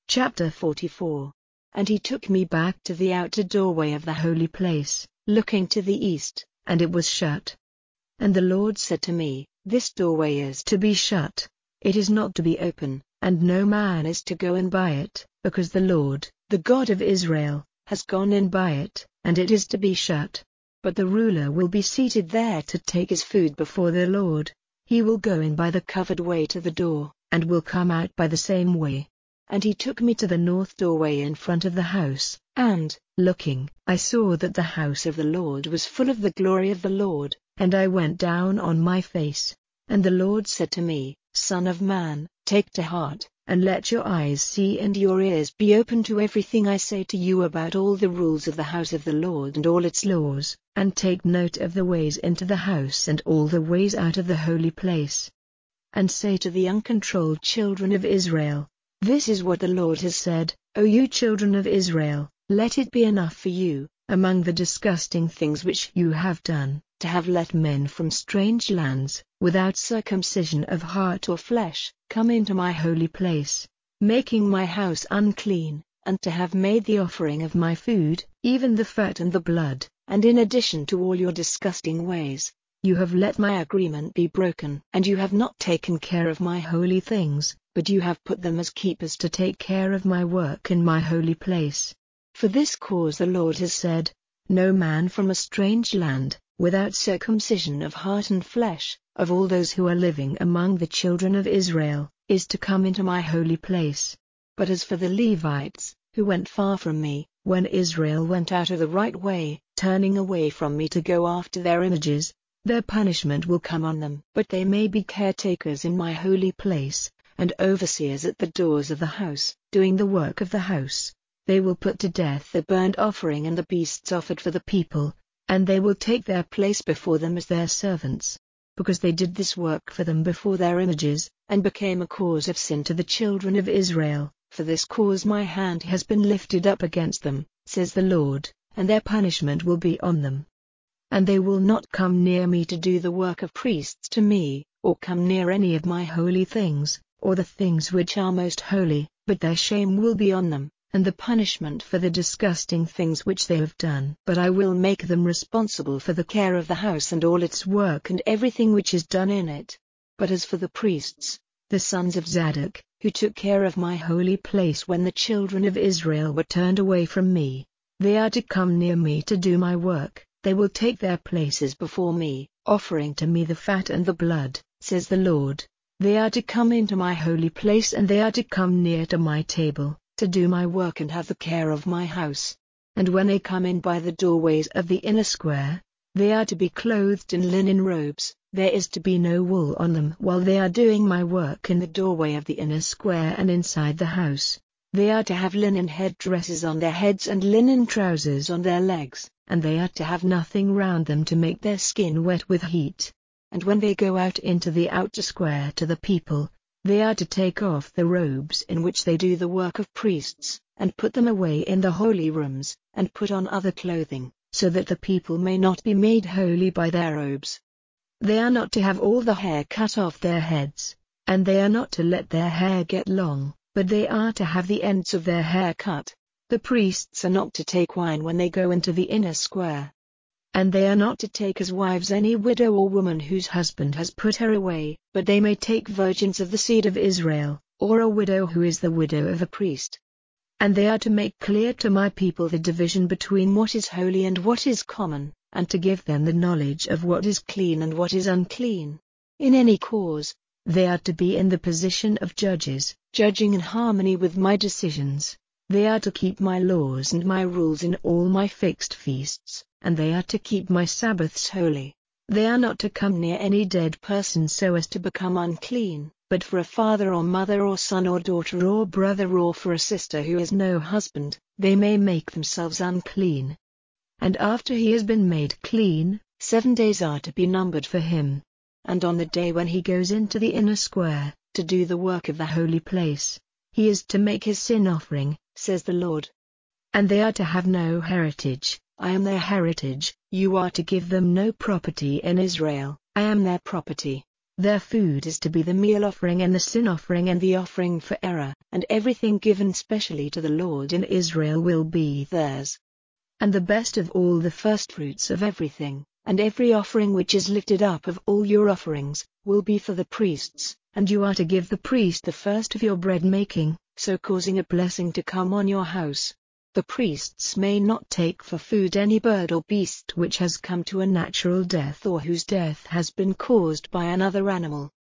Chapter 44. And he took me back to the outer doorway of the holy place, looking to the east, and it was shut. And the Lord said to me, This doorway is to be shut, it is not to be open, and no man is to go in by it, because the Lord, the God of Israel, has gone in by it, and it is to be shut. But the ruler will be seated there to take his food before the Lord. He will go in by the covered way to the door, and will come out by the same way. And he took me to the north doorway in front of the house, and, looking, I saw that the house of the Lord was full of the glory of the Lord, and I went down on my face. And the Lord said to me, Son of man, take to heart, and let your eyes see and your ears be open to everything I say to you about all the rules of the house of the Lord and all its laws, and take note of the ways into the house and all the ways out of the holy place. And say to the uncontrolled children of Israel, This is what the Lord has said, O you children of Israel, let it be enough for you, among the disgusting things which you have done, to have let men from strange lands, without circumcision of heart or flesh, come into my holy place, making my house unclean, and to have made the offering of my food, even the fat and the blood, and in addition to all your disgusting ways, you have let my agreement be broken, and you have not taken care of my holy things, but you have put them as keepers to take care of my work in my holy place. For this cause the Lord has said, No man from a strange land, without circumcision of heart and flesh, of all those who are living among the children of Israel, is to come into my holy place. But as for the Levites, who went far from me, when Israel went out of the right way, turning away from me to go after their images, their punishment will come on them. But they may be caretakers in my holy place, and overseers at the doors of the house, doing the work of the house. They will put to death the burnt offering and the beasts offered for the people, and they will take their place before them as their servants. Because they did this work for them before their images, and became a cause of sin to the children of Israel, for this cause my hand has been lifted up against them, says the Lord, and their punishment will be on them. And they will not come near me to do the work of priests to me, or come near any of my holy things, or the things which are most holy, but their shame will be on them, and the punishment for the disgusting things which they have done. But I will make them responsible for the care of the house and all its work and everything which is done in it. But as for the priests, the sons of Zadok, who took care of my holy place when the children of Israel were turned away from me, they are to come near me to do my work. They will take their places before me, offering to me the fat and the blood, says the Lord. They are to come into my holy place and they are to come near to my table, to do my work and have the care of my house. And when they come in by the doorways of the inner square, they are to be clothed in linen robes, there is to be no wool on them while they are doing my work in the doorway of the inner square and inside the house. They are to have linen headdresses on their heads and linen trousers on their legs, and they are to have nothing round them to make their skin wet with heat. And when they go out into the outer square to the people, they are to take off the robes in which they do the work of priests, and put them away in the holy rooms, and put on other clothing, so that the people may not be made holy by their robes. They are not to have all the hair cut off their heads, and they are not to let their hair get long, but they are to have the ends of their hair cut. The priests are not to take wine when they go into the inner square. And they are not to take as wives any widow or woman whose husband has put her away, but they may take virgins of the seed of Israel, or a widow who is the widow of a priest. And they are to make clear to my people the division between what is holy and what is common, and to give them the knowledge of what is clean and what is unclean. In any cause, they are to be in the position of judges, judging in harmony with my decisions. They are to keep my laws and my rules in all my fixed feasts, and they are to keep my Sabbaths holy. They are not to come near any dead person so as to become unclean, but for a father or mother or son or daughter or brother or for a sister who has no husband, they may make themselves unclean. And after he has been made clean, 7 days are to be numbered for him. And on the day when he goes into the inner square, to do the work of the holy place, he is to make his sin offering, says the Lord. And they are to have no heritage, I am their heritage. You are to give them no property in Israel, I am their property. Their food is to be the meal offering and the sin offering and the offering for error, and everything given specially to the Lord in Israel will be theirs. And the best of all the firstfruits of everything, and every offering which is lifted up of all your offerings, will be for the priests, and you are to give the priest the first of your bread making, so causing a blessing to come on your house. The priests may not take for food any bird or beast which has come to a natural death or whose death has been caused by another animal,